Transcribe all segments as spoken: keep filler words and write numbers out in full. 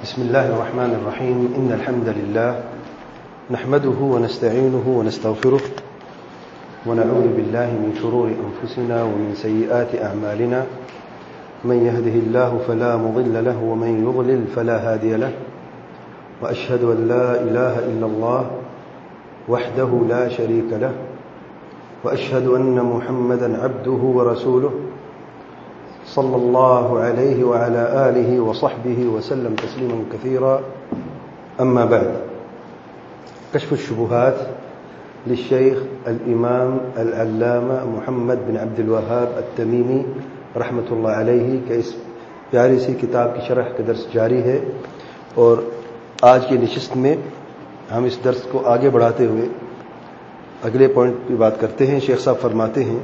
بسم الله الرحمن الرحيم إن الحمد لله نحمده ونستعينه ونستغفره ونعوذ بالله من شرور أنفسنا ومن سيئات أعمالنا من يهده الله فلا مضل له ومن يضلل فلا هادي له وأشهد أن لا إله إلا الله وحده لا شريك له وأشهد أن محمدا عبده ورسوله صلى الله عليه وعلى آله وصحبه وسلم تسليما كثيرا أما بعد كشف الشبهات للشيخ الإمام العلامة محمد بن عبد الوهاب التميمي رحمۃ اللہ علیہ کے اس پیاری سی کتاب کی شرح کا درس جاری ہے، اور آج کی نشست میں ہم اس درس کو آگے بڑھاتے ہوئے اگلے پوائنٹ کی بات کرتے ہیں۔ شیخ صاحب فرماتے ہیں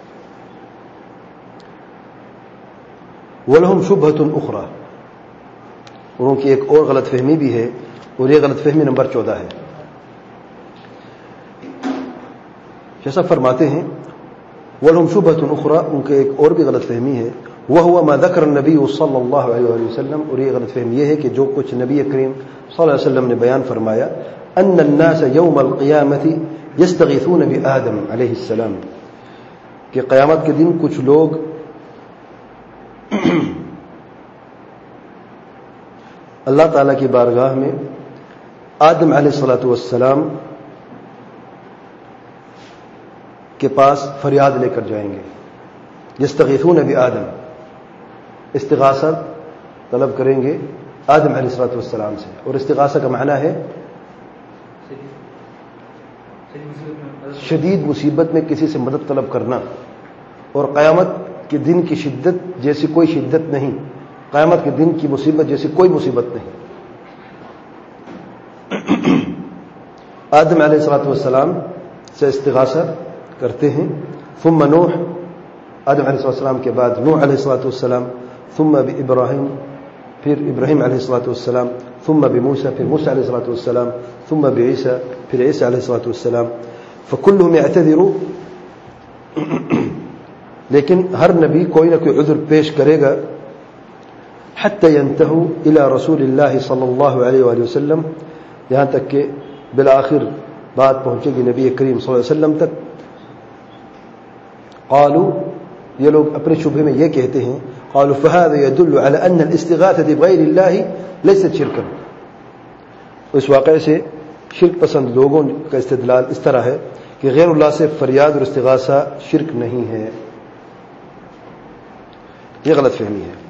وَلَهُمْ شُبْهَةٌ أُخْرَى، ان کی ایک اور غلط فہمی بھی ہے، اور یہ غلط فہمی نمبر چودہ ہے۔ شیخ صاحب فرماتے ہیں وَلَهُمْ شُبْهَةٌ أُخْرَى، ان کی ایک اور بھی غلط فہمی ہے، وَهُوَ مَا ذَكَرَ النَّبِيُّ صلی اللہ علیہ وسلم، اور یہ غلط فہمی یہ ہے کہ جو کچھ نبی کریم صلی اللہ علیہ وسلم نے بیان فرمایا، أَنَّ النَّاسَ يَوْمَ الْقِيَامَةِ يَسْتَغِيثُونَ بِآدَمَ علیہ السلام، کہ قیامت کے دن کچھ لوگ اللہ تعالیٰ کی بارگاہ میں آدم علیہ الصلوۃ والسلام کے پاس فریاد لے کر جائیں گے۔ یستغیثون بآدم، استغاثہ طلب کریں گے آدم علیہ الصلوۃ والسلام سے، اور استغاثہ کا معنی ہے شدید مصیبت میں کسی سے مدد طلب کرنا، اور قیامت کے دن کی شدت جیسی کوئی شدت نہیں، قیامت کے دن کی مصیبت جیسی کوئی مصیبت نہیں۔ آدم علیہ الصلوۃ والسلام سے استغاثہ کرتے ہیں، ثم نوح، آدم علیہ السلام کے بعد نوح علیہ الصلوۃ والسلام، ثم بابراہیم، پھر ابراہیم علیہ الصلوۃ والسلام، ثم بموسیٰ، پھر موسیٰ علیہ الصلوۃ والسلام، ثم بعیسیٰ، پھر عیسیٰ علیہ الصلوۃ والسلام، فکلهم یعتذر، لیکن ہر نبی کوئی نہ کوئی عذر پیش کرے گا، حتی ینتہوا الی رسول اللہ صلی اللہ علیہ وآلہ وسلم، یہاں تک کہ بالآخر بات پہنچے گی نبی کریم صلی اللہ علیہ وسلم تک۔ قالوا، یہ لوگ اپنے شبہ میں یہ کہتے ہیں، قالوا فهذا يدل على ان الاستغاثة بغير الله ليست شركا، اس واقعے سے شرک پسند لوگوں کا استدلال اس طرح ہے کہ غیر اللہ سے فریاد اور استغاثہ شرک نہیں ہے، یہ غلط فہمی ہے۔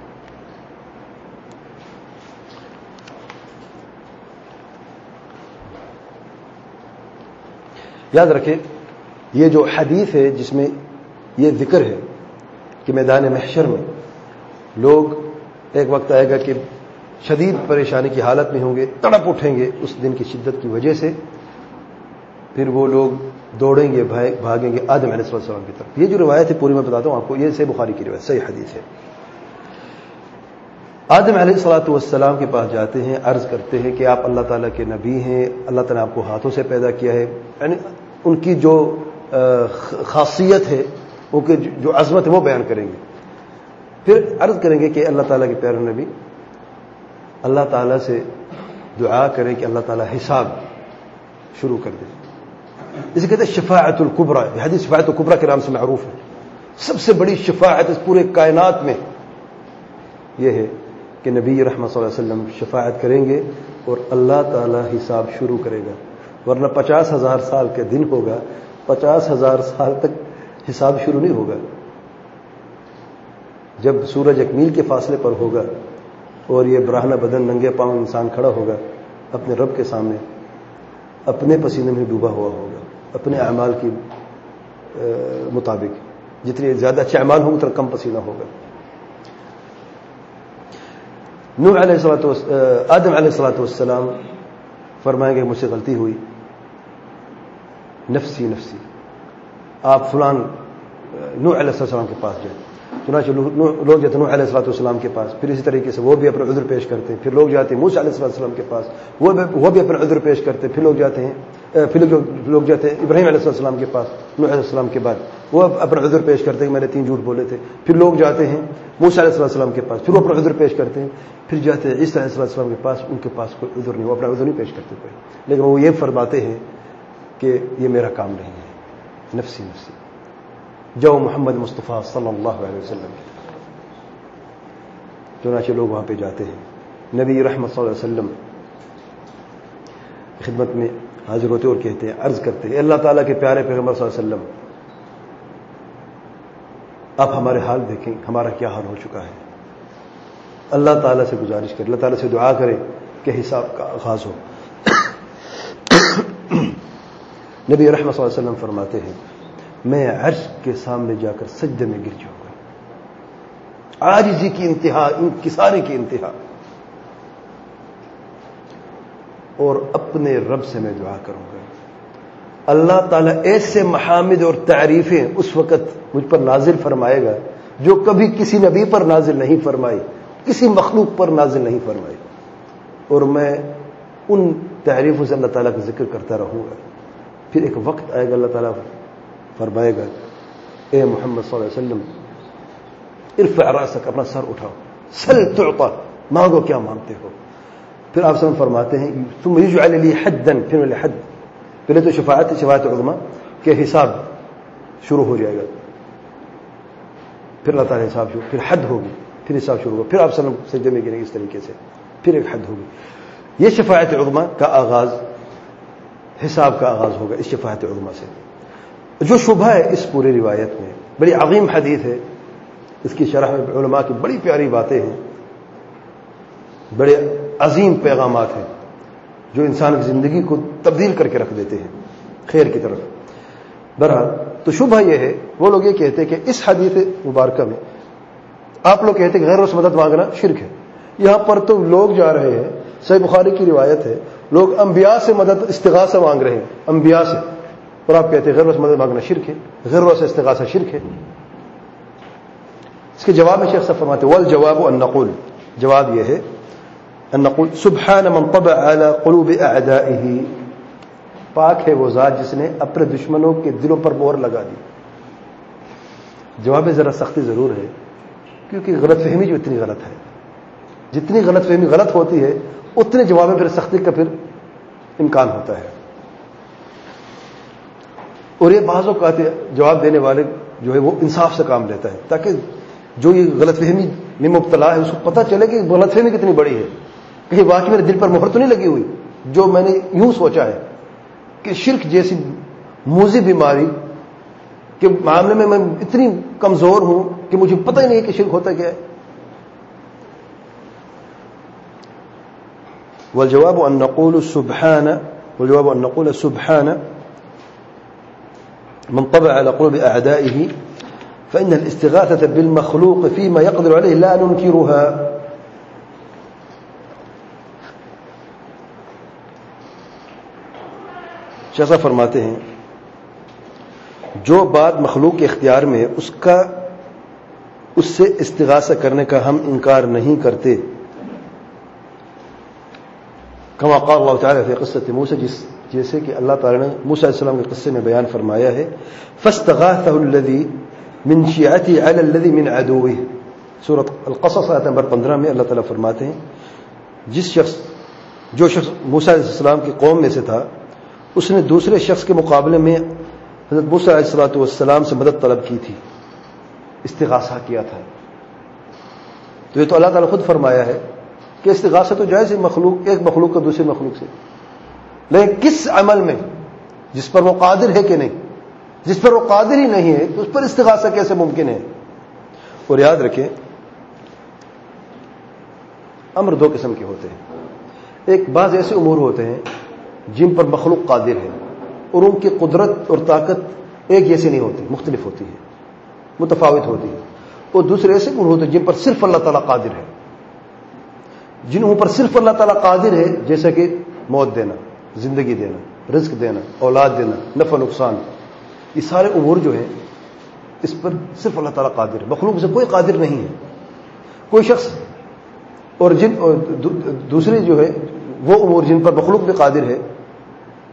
یاد رکھیں، یہ جو حدیث ہے جس میں یہ ذکر ہے کہ میدان محشر میں لوگ ایک وقت آئے گا کہ شدید پریشانی کی حالت میں ہوں گے، تڑپ اٹھیں گے اس دن کی شدت کی وجہ سے، پھر وہ لوگ دوڑیں گے، بھاگیں گے آدم علیہ السلام کی طرف۔ یہ جو روایت ہے پوری میں بتاتا ہوں آپ کو، یہ صحیح بخاری کی روایت، صحیح حدیث ہے۔ آدم علیہ الصلوۃ والسلام کے پاس جاتے ہیں، عرض کرتے ہیں کہ آپ اللہ تعالیٰ کے نبی ہیں، اللہ تعالیٰ نے آپ کو ہاتھوں سے پیدا کیا ہے، یعنی ان کی جو خاصیت ہے، ان کی جو عظمت ہے وہ بیان کریں گے۔ پھر عرض کریں گے کہ اللہ تعالیٰ کے پیارے نبی، اللہ تعالیٰ سے دعا کریں کہ اللہ تعالیٰ حساب شروع کر دے۔ اسے کہتے ہیں شفاعت الکبریٰ، یہ حدیث شفاعت الکبریٰ کے نام سے معروف ہے۔ سب سے بڑی شفاعت اس پورے کائنات میں یہ ہے کہ نبی رحمت صلی اللہ علیہ وسلم شفاعت کریں گے اور اللہ تعالیٰ حساب شروع کرے گا، ورنہ پچاس ہزار سال کے دن ہوگا، پچاس ہزار سال تک حساب شروع نہیں ہوگا۔ جب سورج ایک میل کے فاصلے پر ہوگا اور یہ براہنہ بدن ننگے پاؤں انسان کھڑا ہوگا اپنے رب کے سامنے، اپنے پسینے میں ڈوبا ہوا ہوگا، اپنے اعمال کی مطابق، جتنے زیادہ اچھے اعمال ہوں اتنا کم پسینہ ہوگا۔ نوح علیہ الصلوۃ آدم علیہ الصلوۃ والسلام فرمائیں گے مجھ سے غلطی ہوئی، نفسی نفسی، آپ فلان نوح علیہ السلام کے پاس جائیں۔ چنانچہ لوگ جاتے ہیں نوح علیہ السلام کے پاس، پھر اسی طریقے سے وہ بھی اپنا عذر پیش کرتے ہیں، پھر لوگ جاتے ہیں موسیٰ علیہ السلام کے پاس، وہ بھی اپنا عذر پیش کرتے ہیں، پھر لوگ جاتے ہیں پھر لوگ جاتے ہیں ابراہیم علیہ السلام کے پاس، نوح علیہ السلام کے بعد وہ اپنا عذر پیش کرتے ہیں کہ میں نے تین جھوٹ بولے تھے، پھر لوگ جاتے ہیں موسیٰ علیہ السلام کے پاس، پھر وہ اپنا عذر پیش کرتے ہیں، پھر جاتے ہیں عیسیٰ علیہ السلام کے پاس، ان کے پاس کوئی عذر نہیں، وہ اپنا عذر نہیں پیش کرتے کوئی، لیکن وہ یہ فرماتے ہیں کہ یہ میرا کام نہیں ہے، نفسی نفسی جو محمد مصطفیٰ صلی اللہ علیہ وسلم، چنانچہ لوگ وہاں پہ جاتے ہیں، نبی رحمت صلی اللہ علیہ وسلم خدمت میں حاضر ہوتے اور کہتے ہیں، عرض کرتے ہیں، اللہ تعالیٰ کے پیارے پیغمبر صلی اللہ علیہ وسلم آپ ہمارے حال دیکھیں، ہمارا کیا حال ہو چکا ہے، اللہ تعالیٰ سے گزارش کریں، اللہ تعالیٰ سے دعا کریں کہ حساب کا آغاز ہو۔ نبی رحمت صلی اللہ علیہ وسلم فرماتے ہیں میں عرش کے سامنے جا کر سجدے میں گر جاؤں گا، عاجزی کی انتہا، انکساری کی انتہا، اور اپنے رب سے میں دعا کروں گا، اللہ تعالیٰ ایسے محامد اور تعریفیں اس وقت مجھ پر نازل فرمائے گا جو کبھی کسی نبی پر نازل نہیں فرمائی، کسی مخلوق پر نازل نہیں فرمائی، اور میں ان تعریفوں سے اللہ تعالیٰ کا ذکر کرتا رہوں گا۔ پھر ایک وقت آئے گا اللہ تعالیٰ فرمائے گا اے محمد صلی اللہ علیہ وسلم ارفع راسک، اپنا سر اٹھاؤ، سل تعطا، مانگو کیا مانگتے ہو۔ پھر آپ سب فرماتے ہیں ثم یجعل لی حدا، پھر میرے حد، پہلے تو شفاعت شفاعت عظمیٰ کہ حساب شروع ہو جائے گا، پھر اللہ تعالیٰ حساب شروع، پھر حد ہوگی، پھر حساب شروع ہوگا، پھر آپ سلم سجدے میں گریں گے اس طریقے سے، پھر ایک حد ہوگی۔ یہ شفاعت عظمیٰ کا آغاز، حساب کا آغاز ہوگا اس شفاعت عظمیٰ سے۔ جو شبہ ہے اس پوری روایت میں، بڑی عظیم حدیث ہے، اس کی شرح میں علماء کی بڑی پیاری باتیں ہیں، بڑے عظیم پیغامات ہیں جو انسان کی زندگی کو تبدیل کر کے رکھ دیتے ہیں خیر کی طرف۔ بہرحال تو شبہ یہ ہے، وہ لوگ یہ کہتے ہیں کہ اس حدیث مبارکہ میں آپ لوگ کہتے ہیں کہ غیر سے مدد مانگنا شرک ہے، یہاں پر تو لوگ جا رہے ہیں، صحیح بخاری کی روایت ہے، لوگ انبیاء سے مدد استغاثہ مانگ رہے ہیں، انبیاء سے، اور آپ کہتے ہیں غیر سے مدد مانگنا شرک ہے، غیر سے استغاثہ شرک ہے۔ اس کے جواب میں شیخ صاحب فرماتے ہیں والجواب ان نقول، جواب یہ ہے ان نقول سبحان من طبع على قلوب اعدائه، پاک ہے وہ ذات جس نے اپنے دشمنوں کے دلوں پر مہر لگا دی۔ جواب میں ذرا سختی ضرور ہے، کیونکہ غلط فہمی جو اتنی غلط ہے، جتنی غلط فہمی غلط ہوتی ہے اتنے جواب میں پھر سختی کا پھر امکان ہوتا ہے، اور یہ بعض اوقات جواب دینے والے جو ہے وہ انصاف سے کام لیتا ہے، تاکہ جو یہ غلط فہمی میں مبتلا ہے اس کو پتہ چلے کہ غلط فہمی کتنی بڑی ہے، کہیں واقعی میرے دل پر مہر تو نہیں لگی ہوئی، جو میں نے یوں سوچا ہے کہ شرک جیسی موذی بیماری کے معاملے میں میں اتنی کمزور ہوں کہ مجھے پتہ ہی نہیں کہ شرک ہوتا کیا ہے۔ والجواب ان نقول سبحان، والجواب ان نقول سبحان من طبع على قلوب اعدائه فإن الاستغاثة بالمخلوق فيما يقدر عليه لا ننكرها۔ شیخ فرماتے ہیں جو بات مخلوق کے اختیار میں ہے اس کا اس سے استغاثہ کرنے کا ہم انکار نہیں کرتے، کما قال اللہ تعالیٰ فی قصۃ موسیٰ، جس جیسے کہ اللہ تعالیٰ نے موسیٰ علیہ السلام کے قصے میں بیان فرمایا ہے فاستغاثہ الذی من شیعته علی الذی من عدوہ، سورۃ القصص آیت نمبر پندرہ میں اللہ تعالیٰ فرماتے ہیں جس شخص جو شخص موسیٰ علیہ السلام کی قوم میں سے تھا اس نے دوسرے شخص کے مقابلے میں حضرت موسیٰ علیہ السلام سے مدد طلب کی تھی، استغاثہ کیا تھا۔ تو یہ تو اللہ تعالیٰ خود فرمایا ہے کہ استغاثہ تو جائز ہے مخلوق، ایک مخلوق کا دوسرے مخلوق سے، لیکن کس عمل میں جس پر وہ قادر ہے کہ نہیں، جس پر وہ قادر ہی نہیں ہے تو اس پر استغاثہ کیسے ممکن ہے۔ اور یاد رکھیں امر دو قسم کے ہوتے ہیں، ایک بعض ایسے امور ہوتے ہیں جن پر مخلوق قادر ہے اور ان کی قدرت اور طاقت ایک جیسی نہیں ہوتی، مختلف ہوتی ہے، متفاوت ہوتی ہے، اور دوسرے ایسے امور ہوتے ہیں جن پر صرف اللہ تعالیٰ قادر ہے، جن پر صرف اللہ تعالیٰ قادر ہے، جیسا کہ موت دینا، زندگی دینا، رزق دینا، اولاد دینا، نفع نقصان، یہ سارے امور جو ہیں اس پر صرف اللہ تعالیٰ قادر ہے، مخلوق سے کوئی قادر نہیں ہے۔ کوئی شخص اور جن اور دوسرے جو ہے وہ امور جن پر مخلوق بھی قادر ہے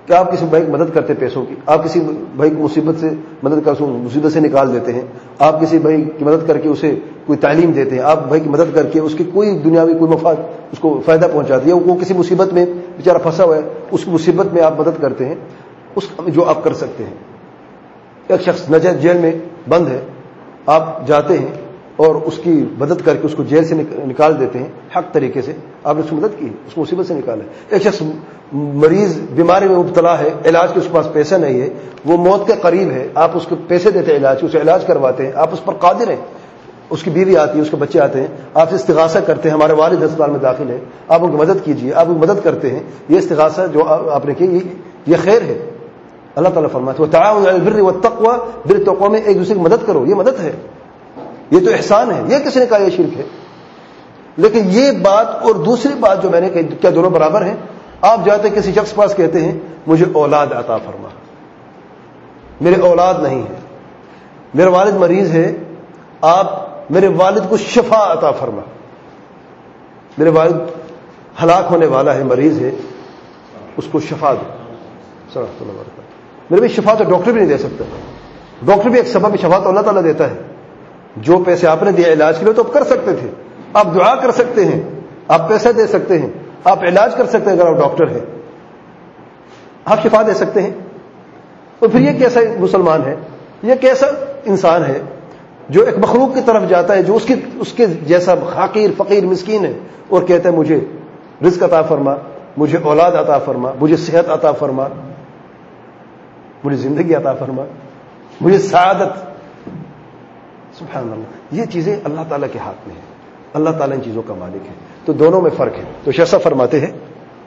کہ آپ کسی بھائی کی مدد کرتے ہیں پیسوں کی, آپ کسی بھائی کو مصیبت سے مدد کر مصیبت سے نکال دیتے ہیں, آپ کسی بھائی کی مدد کر کے اسے کوئی تعلیم دیتے ہیں, آپ بھائی کی مدد کر کے اس کی کوئی دنیاوی کوئی مفاد اس کو فائدہ پہنچاتی ہے, وہ کسی مصیبت میں بیچارہ پھنسا ہوا ہے, اس مصیبت میں آپ مدد کرتے ہیں, اس جو آپ کر سکتے ہیں. ایک شخص نجات جیل میں بند ہے, آپ جاتے ہیں اور اس کی مدد کر کے اس کو جیل سے نکال دیتے ہیں حق طریقے سے, آپ نے اس کی مدد کی, اس مصیبت سے نکالا. ایک شخص مریض بیماری میں مبتلا ہے, علاج کے اس کے پاس پیسہ نہیں ہے, وہ موت کے قریب ہے, آپ اس کو پیسے دیتے ہیں علاج, اسے علاج کرواتے ہیں, آپ اس پر قادر ہیں, اس کی بیوی آتی ہے, اس کے بچے آتے ہیں, آپ سے استغاثہ کرتے ہیں, ہمارے والد ہسپتال میں داخل ہے, آپ ان کی مدد کیجیے, آپ ان کی مدد کرتے ہیں. یہ استغاثہ جو آپ نے کی یہ خیر ہے. اللہ تعالیٰ فرماتے ہیں وتعاونوا علی البر والتقوى, بر تقوی میں ایک دوسرے کی مدد کرو, یہ مدد ہے, یہ تو احسان ہے. یہ کس نے کہا یہ شرک ہے؟ لیکن یہ بات اور دوسری بات جو میں نے کہی, کیا دونوں برابر ہیں؟ آپ جاتے کسی شخص کے پاس کہتے ہیں مجھے اولاد عطا فرما, میرے اولاد نہیں ہے, میرا والد مریض ہے, آپ میرے والد کو شفا عطا فرما, میرے والد ہلاک ہونے والا ہے, مریض ہے, اس کو شفا دو. میرے بھی شفا تو ڈاکٹر بھی نہیں دے سکتا, ڈاکٹر بھی ایک سبب شفا تو اللہ تعالیٰ دیتا ہے. جو پیسے آپ نے دیا علاج کے لیے تو آپ کر سکتے تھے, آپ دعا کر سکتے ہیں, آپ پیسہ دے سکتے ہیں, آپ علاج کر سکتے ہیں اگر آپ ڈاکٹر ہیں, آپ شفا دے سکتے ہیں. تو پھر یہ کیسا مسلمان ہے, یہ کیسا انسان ہے جو ایک مخلوق کی طرف جاتا ہے جو اس کی اس کے جیسا حقیر فقیر مسکین ہے, اور کہتا ہے مجھے رزق عطا فرما, مجھے اولاد عطا فرما, مجھے صحت عطا فرما, مجھے زندگی عطا فرما, مجھے سعادت. سبحان اللہ, یہ چیزیں اللہ تعالیٰ کے ہاتھ میں ہیں, اللہ تعالیٰ ان چیزوں کا مالک ہے. تو دونوں میں فرق ہے. تو شیخ فرماتے ہیں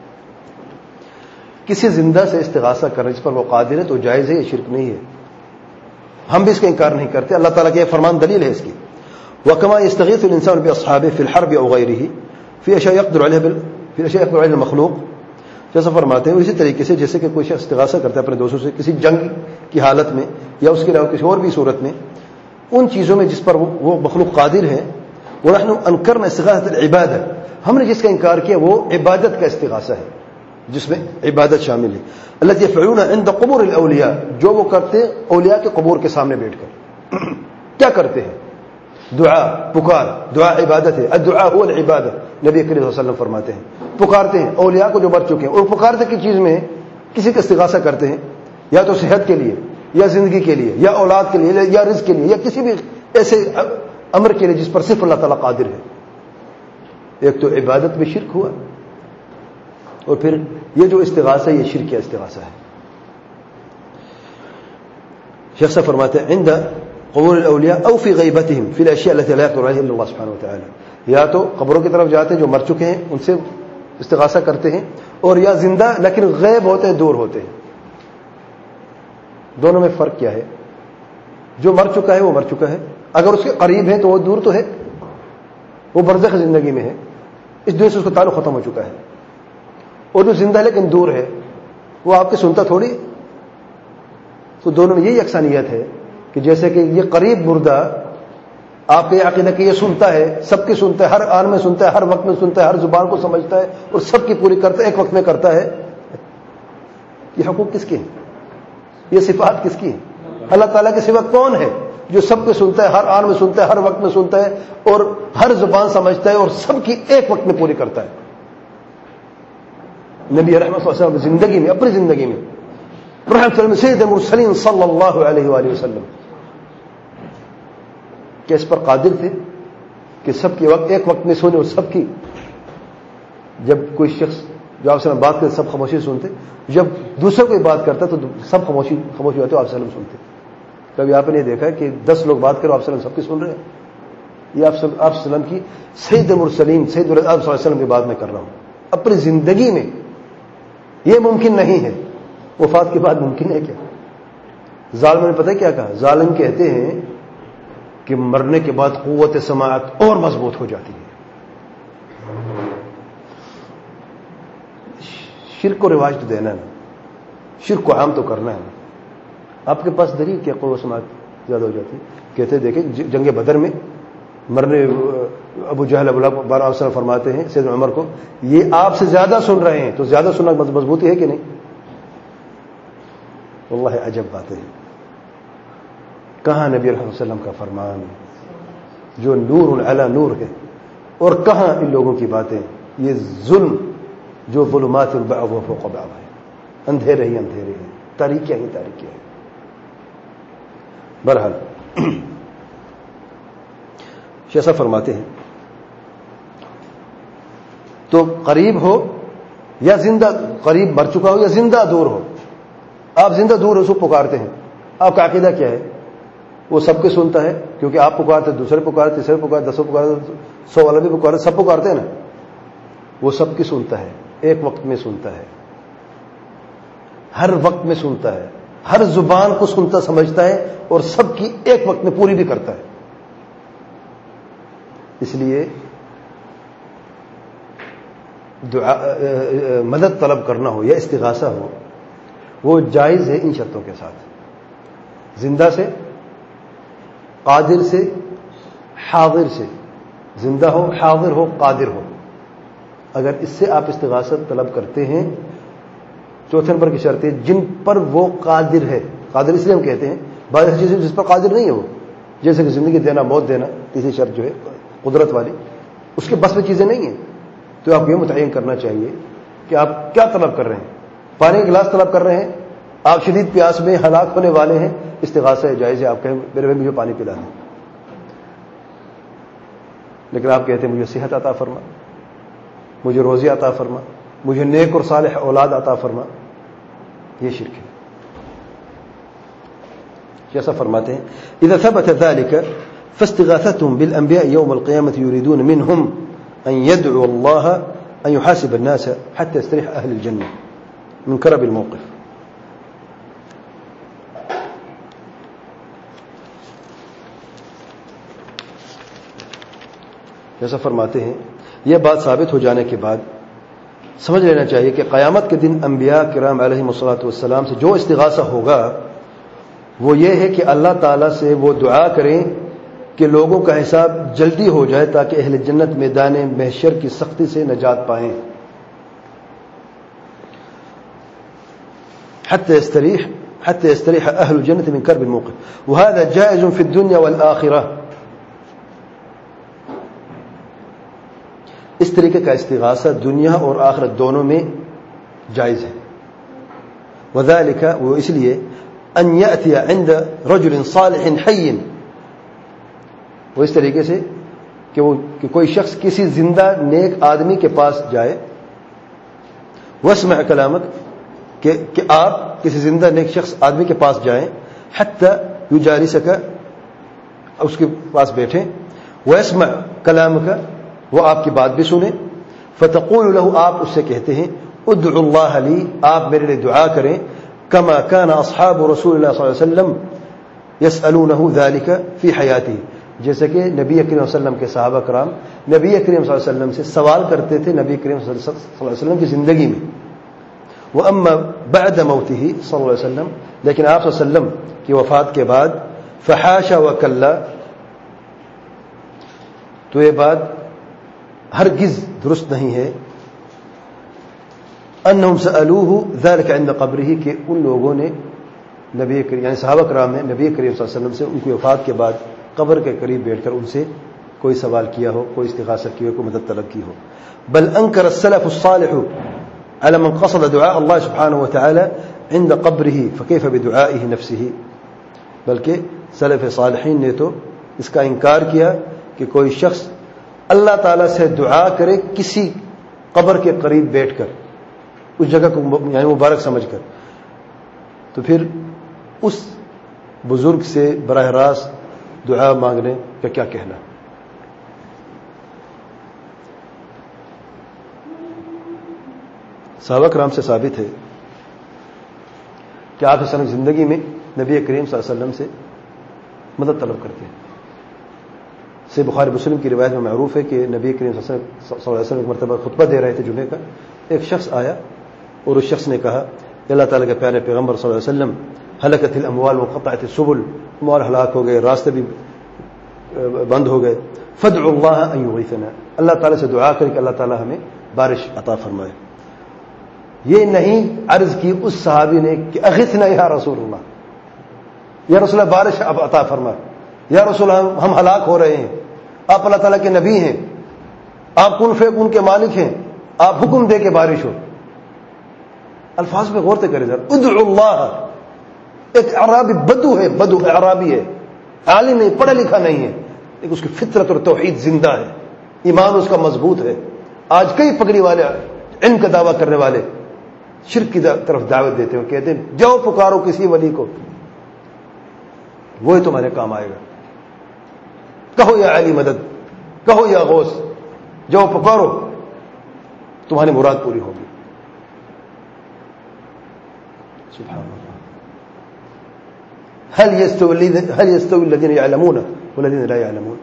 کسی زندہ سے استغاثہ کرنے جس پر وہ قادر ہے تو جائز ہے, یہ شرک نہیں ہے, ہم بھی اس کا انکار نہیں کرتے. اللہ تعالیٰ کی یہ فرمان دلیل ہے اس کی. وَكَمَا يَسْتَغِيثُ الْإِنسَانُ بِأَصْحَابِهِ فِي الْحَرْبِ أَوْ غَيْرِهِ فِي أَشْيَاءٍ يَقْدِرُ عَلَيْهَا فِي أَشْيَاءٍ يَقْدِرُ عَلَيْهَا الْمَخْلُوقُ. جیسا فرماتے ہیں اسی طریقے سے جیسے کہ کوئی شخص استغاثہ کرتا ہے اپنے دوستوں سے کسی جنگ کی حالت میں یا اس کے علاوہ کسی اور بھی صورت میں, ان چیزوں میں جس پر وہ مخلوق قادر ہے. وَنَحْنُ أَنكَرْنَا اسْتِغَاثَةَ الْعِبَادَةِ, ہم نے جس کا انکار کیا وہ عبادت کا استغاثہ ہے جس میں عبادت شامل ہے. الَّتِي يَفْعَلُونَ عِندَ قُبُورِ الْأَوْلِيَاءِ, جو وہ کرتے اولیاء کے قبور کے سامنے بیٹھ کر. کیا کرتے ہیں؟ دعا, پکار. دعا عبادت ہے. الدعاء هو العبادہ, نبی کریم صلی اللہ علیہ وسلم فرماتے ہیں. پکارتے ہیں اولیاء کو جو مر چکے ہیں, اور پکارتے کی چیز میں کسی کا استغاثہ کرتے ہیں, یا تو صحت کے لیے یا زندگی کے لیے یا اولاد کے لیے یا رزق کے لیے یا کسی بھی ایسے امر کے لیے جس پر صرف اللہ تعالیٰ قادر ہے. ایک تو عبادت میں شرک ہوا, اور پھر یہ جو استغاثہ یہ شرک کا استغاثہ ہے. شخص فرماتے ہیں عند قبور الاولیاء او فی غیبتہم فی الاشیاء التي لا يقدر عليها الا الله سبحانه وتعالى, یا تو قبروں کی طرف جاتے ہیں جو مر چکے ہیں ان سے استغاثہ کرتے ہیں, اور یا زندہ لیکن غیب ہوتے ہیں, دور ہوتے ہیں. دونوں میں فرق کیا ہے؟ جو مر چکا ہے وہ مر چکا ہے, اگر اس کے قریب ہے تو وہ دور تو ہے, وہ برزخ زندگی میں ہے, اس دنیا سے اس کا تعلق ختم ہو چکا ہے. اور جو زندہ لیکن دور ہے وہ آپ کی سنتا تھوڑی. تو دونوں میں یہی یکسانیت ہے کہ جیسے کہ یہ قریب مردہ آپ کے عقیدہ کہ یہ سنتا ہے, سب کی سنتا ہے, ہر آن میں سنتا ہے, ہر وقت میں سنتا ہے, ہر زبان کو سمجھتا ہے اور سب کی پوری کرتا ہے, ایک وقت میں کرتا ہے. یہ حقوق کس کے ہیں؟ یہ صفات کس کی ہیں؟ اللہ تعالیٰ کے سوا کون ہے جو سب کو سنتا ہے, ہر آن میں سنتا ہے, ہر وقت میں سنتا ہے اور ہر زبان سمجھتا ہے اور سب کی ایک وقت میں پوری کرتا ہے؟ نبی رحمت صلی اللہ علیہ وسلم زندگی میں, اپنی زندگی میں رحمت اللہ سید المرسلین صلی اللہ علیہ وآلہ وسلم کہ اس پر قادر تھے کہ سب کے وقت ایک وقت میں سونے, اور سب کی جب کوئی شخص جو آپ سے بات کرتے سب خاموشی سنتے, جب دوسرے کوئی بات کرتا تو سب خاموشی خاموشی ہوتے, آپ وسلم سنتے. کبھی آپ نے یہ دیکھا کہ دس لوگ بات کرو آپ وسلم سب کی سن رہے ہیں؟ یہ آپ وسلم کی سید المرسلین سید آپ صلی اللہ علیہ وسلم کی بات میں کر رہا ہوں. اپنی زندگی میں یہ ممکن نہیں ہے, وفات کے بعد ممکن ہے کیا؟ ظالم نے پتہ کیا کہا؟ ظالم کہتے ہیں کہ مرنے کے بعد قوت سماعت اور مضبوط ہو جاتی ہے. شرک کو رواج تو دینا ہے, شرک کو عام تو کرنا ہے. آپ کے پاس دلیل کیا قوت سماعت زیادہ ہو جاتی ہے؟ کہتے دیکھیں جنگ بدر میں مرنے ابو جہل ابو لہب بارہ وسلم فرماتے ہیں سیدنا عمر کو, یہ آپ سے زیادہ سن رہے ہیں تو زیادہ سننا مضبوطی ہے کہ نہیں؟ واللہ عجب باتیں ہیں. کہاں نبی علیہ وسلم کا فرمان جو نور علی نور ہے، اور کہاں ان لوگوں کی باتیں، یہ ظلم جو ظلمات بعض فوق بعض ہے، اندھیرے ہی اندھیرے ہیں، تاریکیاں ہی تاریکیاں ہیں. بہرحال ایسا فرماتے ہیں تو قریب ہو یا زندہ، قریب مر چکا ہو یا زندہ دور ہو، آپ زندہ دور ہو سب پکارتے ہیں. آپ کا عقیدہ کیا ہے؟ وہ سب کے سنتا ہے کیونکہ آپ پکارتے، دوسرے پکارتے، تیسرے پکارتے، دسوں پکارتے، سو والا بھی پکارتے، سب پکارتے ہیں نا. وہ سب کی سنتا ہے، ایک وقت میں سنتا ہے، ہر وقت میں سنتا ہے، ہر زبان کو سنتا سمجھتا ہے، اور سب کی ایک وقت میں پوری بھی کرتا ہے. اس لیے دعا مدد طلب کرنا ہو یا استغاثہ ہو وہ جائز ہے ان شرطوں کے ساتھ: زندہ سے، قادر سے، حاضر سے. زندہ ہو، حاضر ہو، قادر ہو. اگر اس سے آپ استغاثت طلب کرتے ہیں، چوتھے نمبر کی شرط ہے جن پر وہ قادر ہے. قادر اس لیے ہم کہتے ہیں بعض چیزیں جس پر قادر نہیں ہے وہ، جیسے کہ زندگی دینا، موت دینا. تیسری شرط جو ہے قدرت والی، اس کے بس میں چیزیں نہیں ہیں. تو آپ کو یہ متعین کرنا چاہیے کہ آپ کیا طلب کر رہے ہیں. پانی کا گلاس طلب کر رہے ہیں، آپ شدید پیاس میں ہلاک ہونے والے ہیں، استغاثہ جائز ہے. آپ کہیں میرے بھائی مجھے پانی پلا دیں، لیکن آپ کہتے ہیں مجھے صحت عطا فرما، مجھے روزی عطا فرما، مجھے نیک اور صالح اولاد عطا فرما. یہ شرک ہے. جیسا فرماتے ہیں اذا ثبت ذلك فاستغاثتهم بالانبياء يوم القيامه يريدون منهم ان يدعوا الله ان يحاسب الناس حتى يستريح اهل الجنه من كرب الموقف. جیسا فرماتے ہیں یہ بات ثابت ہو جانے کے بعد سمجھ لینا چاہیے کہ قیامت کے دن انبیاء کرام علیہم الصلوۃ والسلام سے جو استغاثہ ہوگا وہ یہ ہے کہ اللہ تعالیٰ سے وہ دعا کریں کہ لوگوں کا حساب جلدی ہو جائے تاکہ اہل جنت میدان محشر کی سختی سے نجات پائیں. حتى يستريح حتى يستريح اهل الجنه من كرب الموقف وهذا جائز في الدنيا والاخره. اس طریقے کا استغاثہ دنیا اور آخرت دونوں میں جائز ہے. وذلك وہ اس لیے ان ياتي عند رجل صالح حي، وہ اس طریقے سے کہ وہ کہ کوئی شخص کسی زندہ نیک آدمی کے پاس جائے، واسمع کلامک، کہ کہ آپ کسی زندہ نیک شخص آدمی کے پاس جائیں، حتی یجالسک، اس کے پاس بیٹھیں، واسمع کلامک، وہ آپ کی بات بھی سنیں، فتقول له، آپ اس سے کہتے ہیں ادعو اللہ لی، آپ میرے لیے دعا کریں، کما کان اصحاب رسول اللہ صلی اللہ علیہ وسلم یسألونہ ذلک فی حیاتہ، جیسے کہ نبی کریم صلی اللہ علیہ وسلم کے صحابہ کرام نبی کریم صلی اللہ علیہ وسلم سے سوال کرتے تھے نبی کریم صلی اللہ علیہ وسلم کی زندگی میں. وَأَمَّا بَعْدَ مَوْتِهِ صلی اللہ علیہ وسلم، لیکن آپ صلی اللہ علیہ وسلم کی وفات کے بعد فحاشا وکلا، تو یہ بات ہرگز درست نہیں ہے، انہم سألوہ ذلك عند قبرہ، کہ ان لوگوں نے نبی کریم یعنی صحابہ کرام نے نبی کریم صلی اللہ علیہ وسلم سے ان کی وفات کے بعد قبر کے قریب بیٹھ کر ان سے کوئی سوال کیا ہو، کوئی استغاثہ کی ہو، کوئی مدد طلب کی ہو. بل انکر السلف الصالح على من قصد دعاء اللہ سبحانہ وتعالی عند قبرہ فکیف بدعائہ نفسہ، بلکہ سلف صالحین نے تو اس کا انکار کیا کہ کوئی شخص اللہ تعالیٰ سے دعا کرے کسی قبر کے قریب بیٹھ کر، اس جگہ کو یعنی مبارک سمجھ کر، تو پھر اس بزرگ سے براہ راست دعا مانگنے کا کیا کہنا. صحابہ کرام سے ثابت ہے کہ آپ اس زندگی میں نبی کریم صلی اللہ علیہ وسلم سے مدد طلب کرتے ہیں. سے بخاری مسلم کی روایت میں معروف ہے کہ نبی کریم صلی اللہ علیہ وسلم ایک مرتبہ خطبہ دے رہے تھے جمعے کا، ایک شخص آیا اور اس شخص نے کہا اللہ تعالیٰ کے پیارے پیغمبر صلی اللہ علیہ وسلم ہلکت الاموال وانقطعت السبل، مال ہلاک ہو گئے، راستے بھی بند ہو گئے، فادعوا اللہ ان یغیثنا، اللہ تعالیٰ سے دعا کریں کہ اللہ تعالیٰ ہمیں بارش عطا فرمائے. یہ نہیں عرض کی اس صحابی نے کہ اغثنا یا رسول اللہ، یا رسول اللہ بارش اب عطا فرما، یا رسول اللہ ہم ہلاک ہو رہے ہیں، آپ اللہ تعالیٰ کے نبی ہیں، آپ کن فیکون کے مالک ہیں، آپ حکم دے کے بارش ہو. الفاظ پہ غور سے کرے ذرا. ادعو اللہ. ایک اعرابی بدو ہے، بدو اعرابی ہے، عالم نہیں، پڑھا لکھا نہیں ہے، لیکن اس کی فطرت اور توحید زندہ ہے، ایمان اس کا مضبوط ہے. آج کئی پگڑی والے علم کا دعویٰ کرنے والے شرک کی طرف دعوت دیتے ہیں، کہتے ہیں جاؤ پکارو کسی ولی کو، وہی تمہارے کام آئے گا. کہو یا علی مدد، کہو یا غوث، جاؤ پکارو، تمہاری مراد پوری ہوگی. سبحان اللہ. هل يستوي هل يستوي الذين يعلمون والذين لا يعلمون؟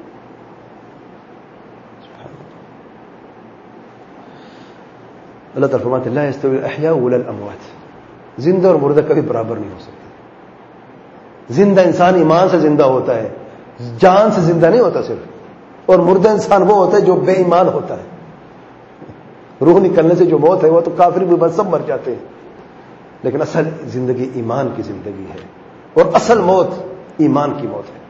اللہ تعالیٰ فرماتے ہیں لا يستوي الاحياء ولا الاموات. زندہ اور مردہ کبھی برابر نہیں ہو سکتے. زندہ انسان ایمان سے زندہ ہوتا ہے، جان سے زندہ نہیں ہوتا صرف. اور مردہ انسان وہ ہوتا ہے جو بے ایمان ہوتا ہے. روح نکلنے سے جو موت ہے وہ تو کافر بھی بس سب مر جاتے ہیں، لیکن اصل زندگی ایمان کی زندگی ہے، اور اصل موت ایمان کی موت ہے.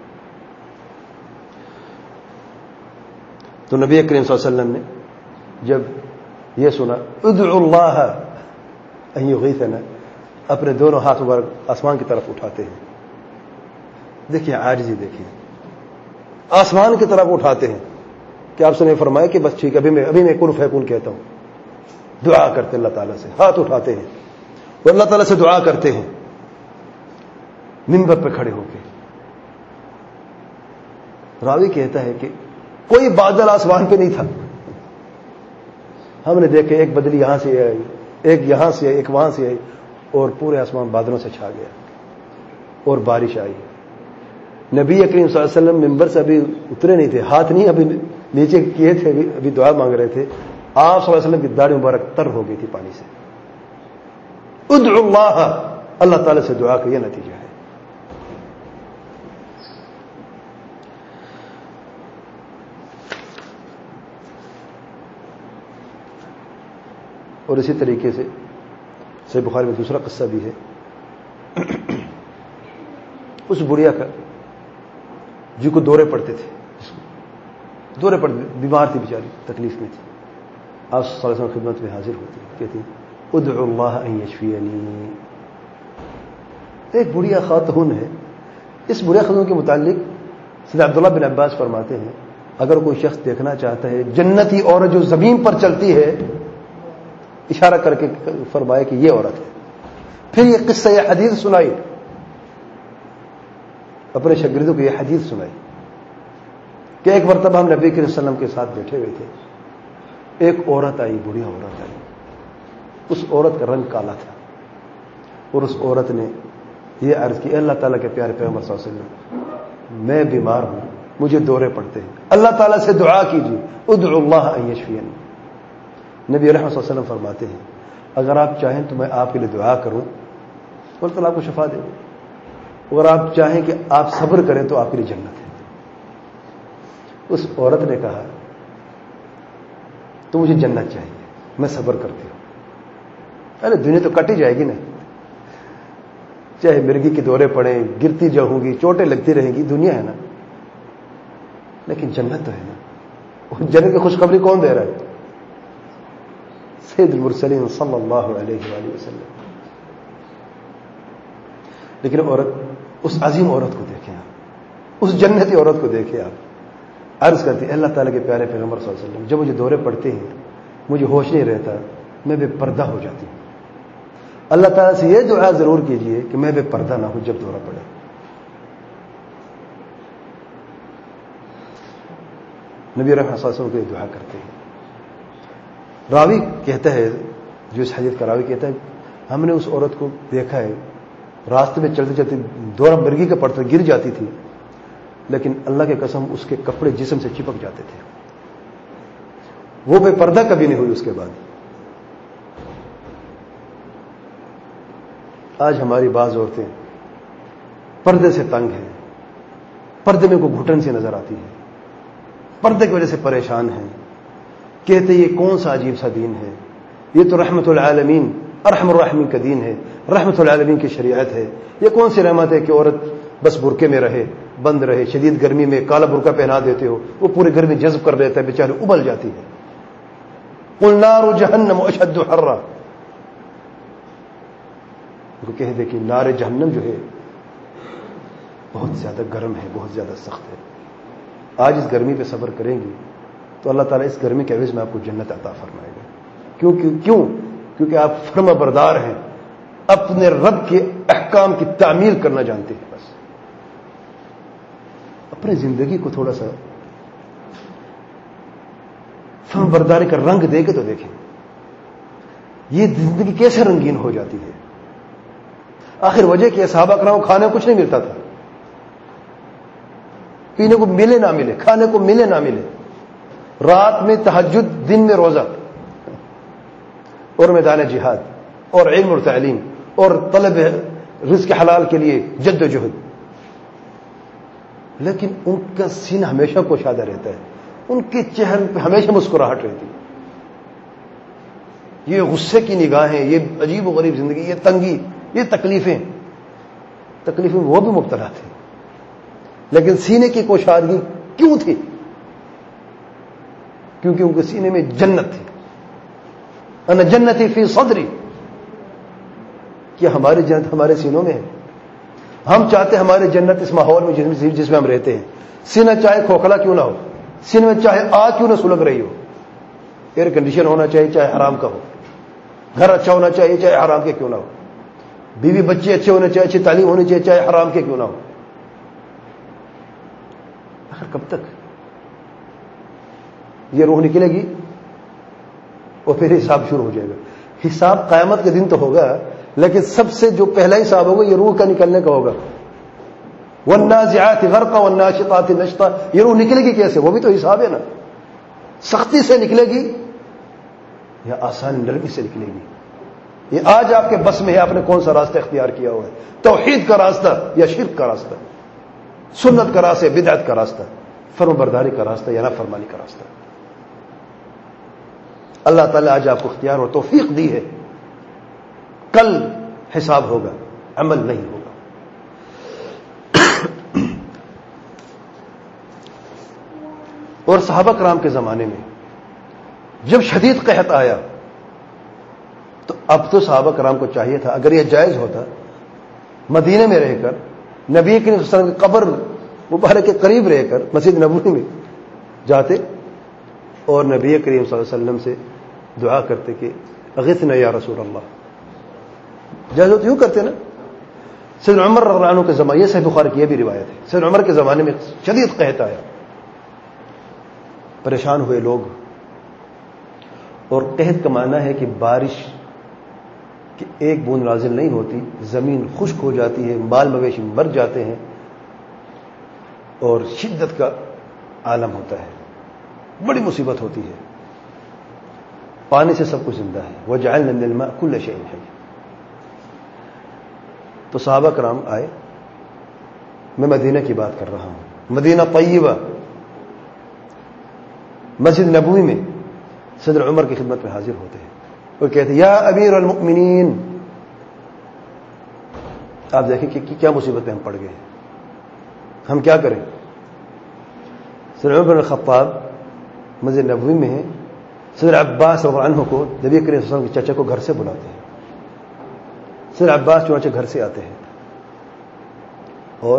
تو نبی کریم صلی اللہ علیہ وسلم نے جب یہ سنا ادعو اللہ ان یغیثنا، اپنے دونوں ہاتھ مبارک آسمان کی طرف اٹھاتے ہیں. دیکھیے عاجزی، دیکھیے آسمان کی طرف اٹھاتے ہیں کہ آپ سے نے فرمایا کہ بس ٹھیک، ابھی میں ابھی میں کن فیکون کہتا ہوں. دعا کرتے اللہ تعالیٰ سے، ہاتھ اٹھاتے ہیں اور اللہ تعالیٰ سے دعا کرتے ہیں منبر پہ کھڑے ہو کے. راوی کہتا ہے کہ کوئی بادل آسمان پہ نہیں تھا. ہم نے دیکھے ایک بدلی یہاں سے آئی، ایک یہاں سے آئی، ایک وہاں سے آئی، اور پورے آسمان بادلوں سے چھا گیا اور بارش آئی. نبی کریم صلی اللہ علیہ وسلم منبر سے ابھی اترے نہیں تھے، ہاتھ نہیں ابھی نیچے کیے تھے، ابھی دعا مانگ رہے تھے. آپ صلی اللہ علیہ وسلم کی داڑھی مبارک تر ہو گئی تھی پانی سے. ادعو اللہ، اللہ تعالیٰ سے دعا کا یہ نتیجہ ہے. اور اسی طریقے سے صحیح بخاری میں دوسرا قصہ بھی ہے اس بڑھیا کا جن کو دورے پڑتے تھے، جس کو دورے پڑتے، بیمار تھی بیچاری، تکلیف میں تھی. آپ صلی اللہ علیہ وسلم خدمت میں حاضر ہوتی، کہتی ادعو اللہ ان یشفینی. ایک بڑھیا خاتون ہے. اس بڑھیا خاتون کے متعلق سیدنا عبداللہ بن عباس فرماتے ہیں اگر کوئی شخص دیکھنا چاہتا ہے جنتی عورت جو زمین پر چلتی ہے، اشارہ کر کے فرمایا کہ یہ عورت ہے. پھر یہ قصہ، یہ حدیث سنائی، اپنے شاگردوں کو یہ حدیث سنائی کہ ایک مرتبہ ہم نبی کریم صلی اللہ علیہ وسلم کے ساتھ بیٹھے ہوئے تھے. ایک عورت آئی، بڑھیا عورت آئی. اس عورت کا رنگ کالا تھا، اور اس عورت نے یہ عرض کی، اللہ تعالیٰ کے پیارے پیغمبر صلی اللہ علیہ وسلم میں بیمار ہوں، مجھے دورے پڑتے ہیں، اللہ تعالیٰ سے دعا کیجیے، ادعو اللہ ان یشفینی. نبی رحمت صلی اللہ علیہ وسلم فرماتے ہیں اگر آپ چاہیں تو میں آپ کے لیے دعا کروں، اللہ تعالیٰ آپ کو شفا دے. اگر آپ چاہیں کہ آپ صبر کریں تو آپ کے لیے جنت ہے. اس عورت نے کہا تو مجھے جنت چاہیے، میں صبر کرتی ہوں. ارے دنیا تو کٹ ہی جائے گی نا، چاہے مرغی کے دورے پڑیں، گرتی جاؤں گی، چوٹیں لگتی رہیں گی، دنیا ہے نا، لیکن جنت تو ہے نا. جنت کی خوشخبری کون دے رہا ہے؟ سید المرسلین صلی اللہ علیہ وآلہ وسلم. لیکن عورت، اس عظیم عورت کو دیکھیں آپ، اس جنتی عورت کو دیکھیں آپ. عرض کرتی اللہ تعالیٰ کے پیارے پیغمبر صلی اللہ علیہ وسلم جب مجھے دورے پڑتے ہیں مجھے ہوش نہیں رہتا، میں بے پردہ ہو جاتی ہوں. اللہ تعالیٰ سے یہ دعا ضرور کیجئے کہ میں بے پردہ نہ ہوں جب دورہ پڑے. نبی رحمۃ صلی اللہ علیہ وسلم کو یہ دعا کرتے ہیں. راوی کہتا ہے، جو اس حدیث کا راوی کہتا ہے ہم نے اس عورت کو دیکھا ہے راستے میں چلتے چلتے دورہ مرغی کا پڑتا گر جاتی تھی، لیکن اللہ کی قسم اس کے کپڑے جسم سے چپک جاتے تھے. وہ بے پردہ کبھی نہیں ہوئی اس کے بعد. آج ہماری بعض عورتیں پردے سے تنگ ہیں، پردے میں کوئی گھٹن سے نظر آتی ہے، پردے کی وجہ سے پریشان ہیں. کہتے یہ کون سا عجیب سا دین ہے، یہ تو رحمت العالمین ارحم الراحمین کا دین ہے، رحمت العالمین کی شریعت ہے. یہ کون سی رحمت ہے کہ عورت بس برقعے میں رہے، بند رہے، شدید گرمی میں کالا برقع پہنا دیتے ہو، وہ پورے گرمی جذب کر لیتا ہے، بیچاری ابل جاتی ہے. قل نار جہنم اشد حرا، ان کو کہہ دے کہ نار جہنم جو ہے بہت زیادہ گرم ہے، بہت زیادہ سخت ہے. آج اس گرمی پہ صبر کریں گی تو اللہ تعالیٰ اس گرمی کے عوض میں آپ کو جنت عطا فرمائے گا. کیوں کیوں کیونکہ آپ فرما بردار ہیں، اپنے رب کے احکام کی تعمیل کرنا جانتے ہیں. بس اپنی زندگی کو تھوڑا سا فرما برداری کا رنگ دے کے تو دیکھیں یہ زندگی کیسے رنگین ہو جاتی ہے. آخر وجہ کہ صحابہ کرام کھانے کو کچھ نہیں ملتا تھا، پینے کو ملے نہ ملے، کھانے کو ملے نہ ملے، رات میں تہجد، دن میں روزہ، اور میدان جہاد اور علم اور تعلیم اور طلب رزق حلال کے لیے جد و جہد. لیکن ان کا سینہ ہمیشہ کوشادہ رہتا ہے، ان کے چہرے پہ ہمیشہ مسکراہٹ رہتی. یہ غصے کی نگاہیں، یہ عجیب و غریب زندگی، یہ تنگی، یہ تکلیفیں تکلیفیں وہ بھی مبتلا تھے، لیکن سینے کی کوشادگی کیوں تھی؟ کیونکہ ان کے سینے میں جنت تھی. انا جنتی فی صدری، کیا ہماری جنت ہمارے سینوں میں ہے؟ ہم چاہتے ہماری جنت اس ماحول میں جس میں ہم رہتے ہیں. سینہ چاہے کھوکھلا کیوں نہ ہو، سینے میں چاہے آگ کیوں نہ سلگ رہی ہو، ایئر کنڈیشن ہونا چاہیے چاہے حرام کا ہو، گھر اچھا ہونا چاہیے چاہے حرام کے کیوں نہ ہو، بیوی بچے اچھے ہونے چاہیے، اچھی تعلیم ہونی چاہیے چاہے حرام کے کیوں نہ ہو. آخر کب تک یہ روح نکلے گی اور پھر حساب شروع ہو جائے گا. حساب قیامت کے دن تو ہوگا، لیکن سب سے جو پہلا حساب ہوگا یہ روح کا نکلنے کا ہوگا. والنازعات غرقا والناشطات نشطا، یہ روح نکلے گی کیسے؟ وہ بھی تو حساب ہے نا. سختی سے نکلے گی یا آسان نرمی سے نکلے گی؟ یہ آج آپ کے بس میں ہے، آپ نے کون سا راستہ اختیار کیا ہوا ہے؟ توحید کا راستہ یا شرک کا راستہ، سنت کا راستہ، بدعت کا راستہ، فرم برداری کا راستہ یا نافرمانی کا راستہ؟ اللہ تعالیٰ آج آپ کو اختیار اور توفیق دی ہے. کل حساب ہوگا، عمل نہیں ہوگا. اور صحابہ کرام کے زمانے میں جب شدید قحط آیا تو اب تو صحابہ کرام کو چاہیے تھا، اگر یہ جائز ہوتا، مدینے میں رہ کر نبی کریم صلی اللہ علیہ وسلم کی قبر مبارک کے قریب رہ کر مسجد نبوی میں جاتے اور نبی کریم صلی اللہ علیہ وسلم سے دعا کرتے کہ اغثنا یا رسول اللہ. جائز ہو تو یوں کرتے نا. سیدنا عمر رضی اللہ عنہ کے زمانے، یہ صحیح بخاری کی یہ بھی روایت ہے، سیدنا عمر کے زمانے میں شدید قحط آیا، پریشان ہوئے لوگ. اور قحط کا معنی ہے کہ بارش کی ایک بوند نازل نہیں ہوتی، زمین خشک ہو جاتی ہے، مال مویشی مر جاتے ہیں اور شدت کا عالم ہوتا ہے، بڑی مصیبت ہوتی ہے. پانی سے سب کچھ زندہ ہے. وجعلنا من الماء كل شيء حي. تو صحابہ کرام آئے. میں مدینہ کی بات کر رہا ہوں، مدینہ طیبہ، مسجد نبوی میں صدر عمر کی خدمت میں حاضر ہوتے ہیں. وہ کہتے ہیں یا امیر المؤمنین. آپ دیکھیں کہ کیا مصیبت میں ہم پڑ گئے ہیں، ہم کیا کریں؟ صدر عمر بن الخطاب مسجد نبوی میں ہیں. صدر عباس رضی اللہ عنہ کو نبی کریم صلی اللہ علیہ وسلم کے چچا کو گھر سے بلاتے ہیں. صدر عباس چنانچہ گھر سے آتے ہیں اور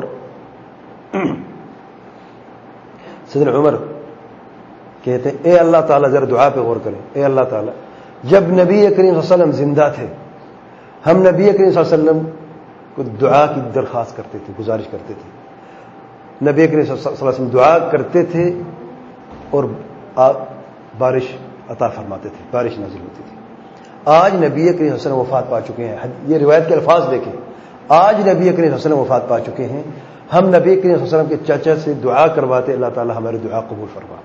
صدر عمر کہتے ہیں اے اللہ تعالیٰ، ذرا دعا پہ غور کریں. اے اللہ تعالیٰ، جب نبی کریم صلی اللہ علیہ وسلم زندہ تھے ہم نبی کریم صلی اللہ علیہ وسلم کو دعا کی درخواست کرتے تھے، گزارش کرتے تھے. نبی کریم صلی اللہ علیہ وسلم دعا کرتے تھے اور آپ بارش عطا فرماتے تھے، بارش نازل ہوتی تھی. آج نبی کریم صلی اللہ علیہ وسلم وفات پا چکے ہیں. یہ روایت کے الفاظ دیکھیں. آج نبی کریم صلی اللہ علیہ وسلم وفات پا چکے ہیں، ہم نبی کریم صلی اللہ علیہ وسلم کے چچا سے دعا کرواتے اللہ تعالیٰ ہماری دعا قبول فرما.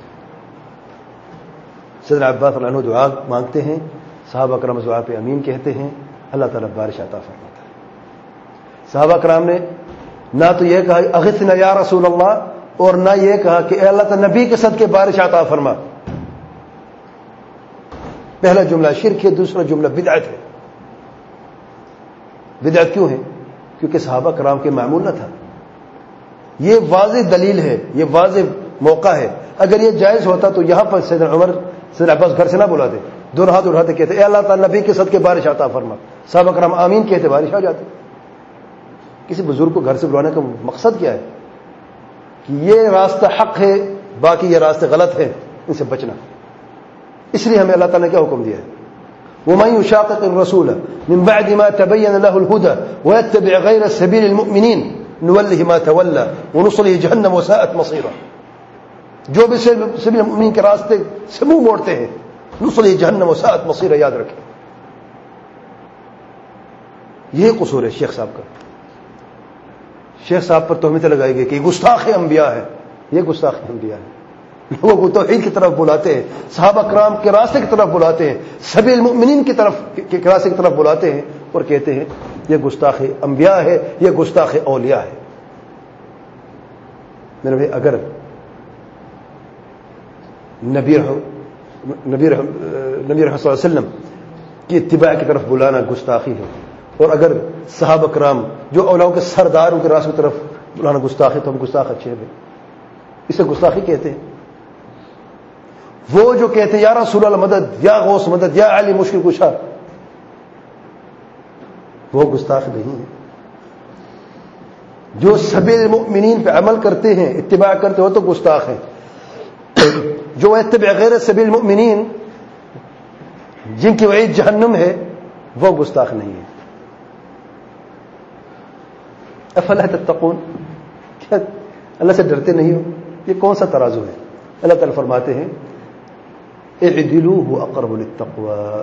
صدر عباس رضی اللہ عنہ دعا مانگتے ہیں، صحابہ کرام دعا پہ امین کہتے ہیں، اللہ تعالیٰ بارش عطا فرماتا ہے. صحابہ کرام نے نہ تو یہ کہا اغثنا یا رسول اللہ اور نہ یہ کہا کہ اے اللہ تعالیٰ نبی کے صدقے بارش عطا فرما. پہلا جملہ شرک ہے، دوسرا جملہ بدعت ہے. بدعت کیوں ہے؟ کیونکہ صحابہ کرام کے معمول نہ تھا. یہ واضح دلیل ہے, یہ واضح موقع ہے. اگر یہ جائز ہوتا تو یہاں پر سیدنا عمر سیدنا عباس گھر سے نہ بلاتے, دونوں ہاتھ اٹھاتے کہتے اے اللہ تعالیٰ نبی کے صدقے بارش عطا فرما. صحابہ کرام آمین کہتے, بارش آ جاتی. کسی بزرگ کو گھر سے بلانے کا مقصد کیا ہے؟ کہ یہ راستہ حق ہے, باقی یہ راستے غلط ہیں, ان سے بچنا. اس لیے ہمیں اللہ تعالیٰ نے کیا حکم دیا ہے؟ وَمَن يُشَاقِقِ الرَّسُولَ مِن بَعْدِ مَا تَبَيَّنَ لَهُ الْهُدَى وَيَتَّبِعْ غَيْرَ سَبِيلِ الْمُؤْمِنِينَ نُوَلِّهِ مَا تَوَلَّى وَنُصْلِهِ جَهَنَّمَ وَسَاءَتْ مَصِيرًا. جو بھی سبیل المؤمنین کے راستے سے منہ موڑتے ہیں, نُصْلِهِ جَهَنَّمَ وَسَاءَتْ مَصِيرًا, یاد رکھیں. یہ قصور ہے شیخ صاحب کا. شیخ صاحب پر تہمتیں لگائی گئی کہ یہ گستاخ انبیاء ہے. یہ گستاخ انبیاء ہے. لوگوں کو توحید کی طرف بلاتے ہیں, صحابہ کرام کے راستے کی طرف بلاتے ہیں, سبیل المؤمنین کی طرف کے راستے کی طرف بلاتے ہیں, اور کہتے ہیں یہ گستاخ انبیاء ہے, یہ گستاخ اولیاء ہے. میرے بھائی, اگر نبی نبی نبی رحمۃ صلی اللہ علیہ وسلم کی اتباع کی طرف بلانا گستاخی ہے, اور اگر صحابہ کرام جو اولیاء کے سردار ان کے راستے کی طرف بلانا گستاخی, تو ہم گستاخ اچھے ہیں. اسے گستاخی کہتے ہیں. وہ جو کہتے ہیں یا رسول اللہ مدد, یا غوث مدد, یا علی مشکل کشا, وہ گستاخ نہیں ہے. جو سبیل المؤمنین پہ عمل کرتے ہیں, اتباع کرتے ہو, تو گستاخ ہیں. جو اتبع غیر سبیل المؤمنین جن کی وعید جہنم ہے, وہ گستاخ نہیں ہے. افلا تتقون, کیا اللہ سے ڈرتے نہیں ہو؟ یہ کون سا ترازو ہے؟ اللہ تعالیٰ فرماتے ہیں اعدلوا هو اقرب للتقوى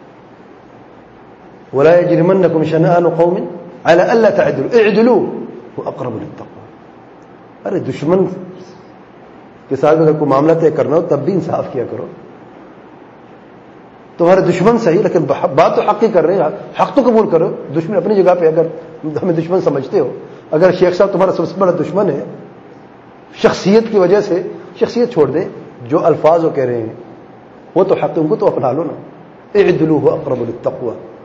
ولا يجرمنكم شنآن قوم على الا تعدلوا اعدلوا هو اقرب للتقوى. ارے دشمن کے ساتھ اگر کوئی معاملہ طے کرنا ہو تب بھی انصاف کیا کرو. تمہارے دشمن صحیح, لیکن بات تو حق ہی کر رہے ہیں, حق تو قبول کرو. دشمن اپنی جگہ پہ اگر ہمیں دشمن سمجھتے ہو, اگر شیخ صاحب تمہارا سب سے بڑا دشمن ہے شخصیت کی وجہ سے, شخصیت چھوڑ دیں, جو الفاظ وہ کہہ رہے ہیں وہ تو حق, ان کو تو اپنا لو نا. اعدلوا هو اقرب للتقوى